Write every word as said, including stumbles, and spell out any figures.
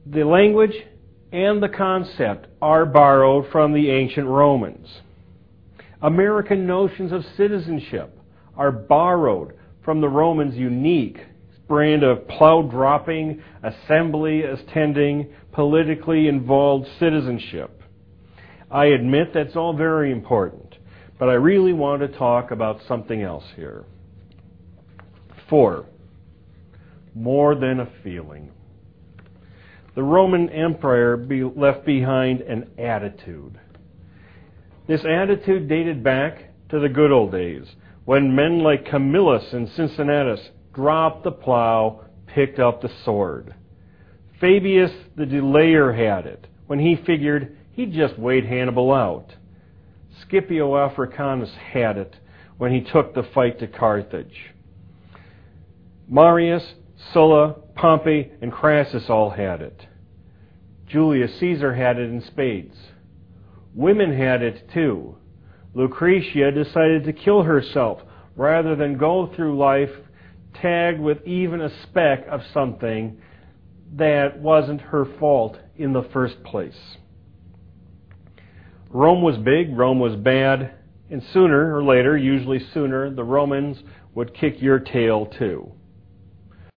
The language and the concept are borrowed from the ancient Romans. American notions of citizenship are borrowed from the Romans' unique brand of plow-dropping, assembly-attending, politically involved citizenship. I admit that's all very important, but I really want to talk about something else here. Four, more than a feeling. The Roman Empire be left behind an attitude. This attitude dated back to the good old days, when men like Camillus and Cincinnatus dropped the plow, picked up the sword. Fabius the Delayer had it, when he figured he'd just wait Hannibal out. Scipio Africanus had it, when he took the fight to Carthage. Marius, Sulla, Pompey, and Crassus all had it. Julius Caesar had it in spades. Women had it too. Lucretia decided to kill herself rather than go through life tagged with even a speck of something that wasn't her fault in the first place. Rome was big, Rome was bad, and sooner or later, usually sooner, the Romans would kick your tail too.